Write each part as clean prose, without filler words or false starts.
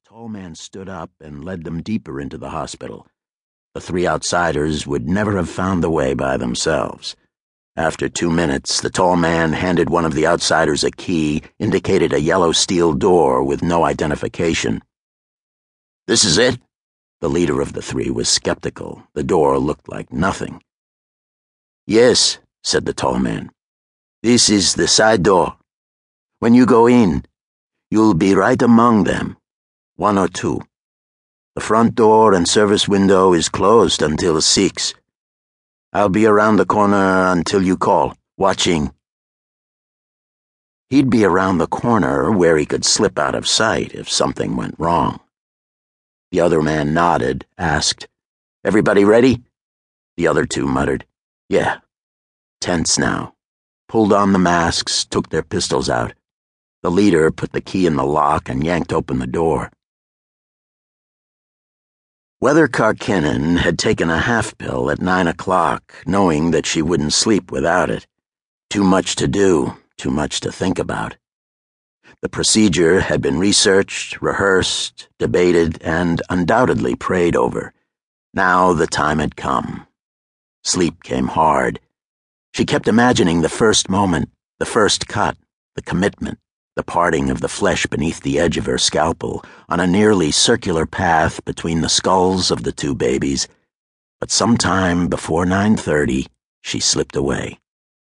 tall man stood up and led them deeper into the hospital. The three outsiders would never have found the way by themselves. After 2 minutes, the tall man handed one of the outsiders a key, indicated a yellow steel door with no identification. "This is it?" The leader of the three was skeptical. The door looked like nothing. "Yes," said the tall man. "This is the side door. When you go in, you'll be right among them, 1 or 2. The front door and service window is closed until 6. I'll be around the corner until you call, watching." He'd be around the corner where he could slip out of sight if something went wrong. The other man nodded, asked, "Everybody ready?" The other two muttered, "Yeah." Tense now. Pulled on the masks, took their pistols out. The leader put the key in the lock and yanked open the door. Weather Karkinen had taken a half pill at 9 o'clock, knowing that she wouldn't sleep without it. Too much to do, too much to think about. The procedure had been researched, rehearsed, debated, and undoubtedly prayed over. Now the time had come. Sleep came hard. She kept imagining the first moment, the first cut, the commitment, the parting of the flesh beneath the edge of her scalpel on a nearly circular path between the skulls of the two babies. But sometime before 9:30, she slipped away.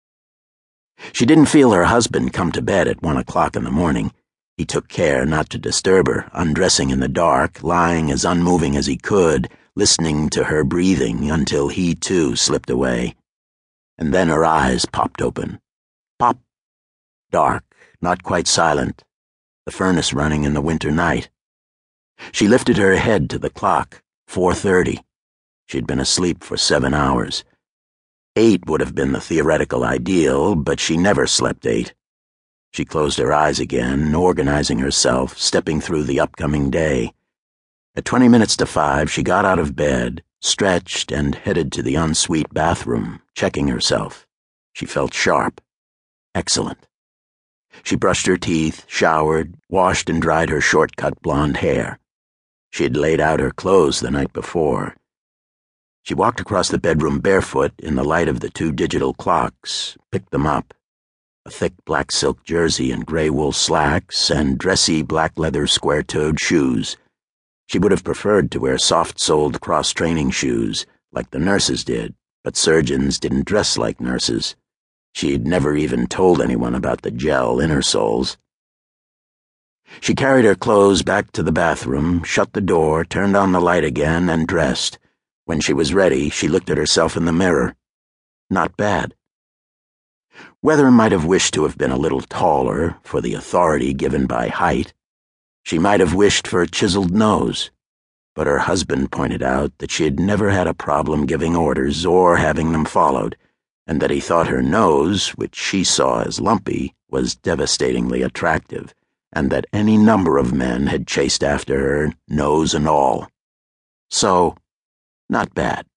She didn't feel her husband come to bed at 1 o'clock in the morning. He took care not to disturb her, undressing in the dark, lying as unmoving as he could, listening to her breathing until he too slipped away. And then her eyes popped open. Pop. Dark. Not quite silent, the furnace running in the winter night. She lifted her head to the clock, 4:30. She'd been asleep for 7 hours. 8 would have been the theoretical ideal, but she never slept 8. She closed her eyes again, organizing herself, stepping through the upcoming day. At 20 minutes to 5, she got out of bed, stretched, and headed to the ensuite bathroom, checking herself. She felt sharp. Excellent. She brushed her teeth, showered, washed and dried her short-cut blonde hair. She had laid out her clothes the night before. She walked across the bedroom barefoot in the light of the 2 digital clocks, picked them up. A thick black silk jersey and gray wool slacks and dressy black leather square-toed shoes. She would have preferred to wear soft-soled cross-training shoes, like the nurses did, but surgeons didn't dress like nurses. She'd never even told anyone about the gel inner soles. She carried her clothes back to the bathroom, shut the door, turned on the light again, and dressed. When she was ready, she looked at herself in the mirror. Not bad. Weather might have wished to have been a little taller, for the authority given by height. She might have wished for a chiseled nose, but her husband pointed out that she had never had a problem giving orders or having them followed, and that he thought her nose, which she saw as lumpy, was devastatingly attractive, and that any number of men had chased after her, nose and all. So, not bad.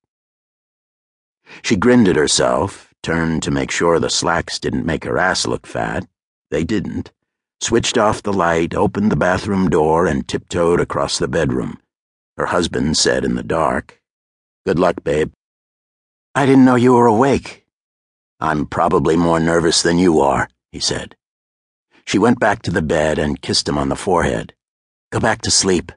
She grinned at herself, turned to make sure the slacks didn't make her ass look fat. They didn't. Switched off the light, opened the bathroom door, and tiptoed across the bedroom. Her husband said in the dark, "Good luck, babe." "I didn't know you were awake." "I'm probably more nervous than you are," he said. She went back to the bed and kissed him on the forehead. "Go back to sleep."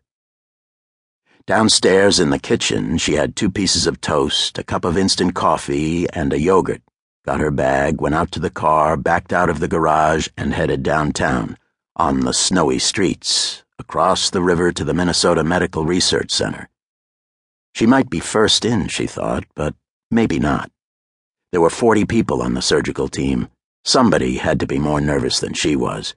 Downstairs in the kitchen, she had 2 pieces of toast, a cup of instant coffee, and a yogurt. Got her bag, went out to the car, backed out of the garage, and headed downtown, on the snowy streets, across the river to the Minnesota Medical Research Center. She might be first in, she thought, but maybe not. There were 40 people on the surgical team. Somebody had to be more nervous than she was.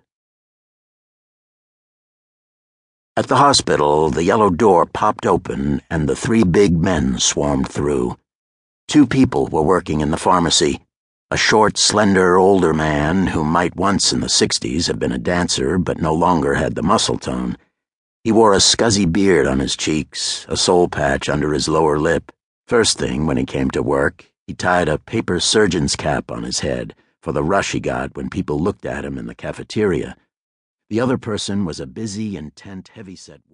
At the hospital, the yellow door popped open and the 3 big men swarmed through. 2 people were working in the pharmacy. A short, slender, older man who might once in the 60s have been a dancer but no longer had the muscle tone. He wore a scuzzy beard on his cheeks, a soul patch under his lower lip. First thing when he came to work, he tied a paper surgeon's cap on his head for the rush he got when people looked at him in the cafeteria. The other person was a busy, intent, heavyset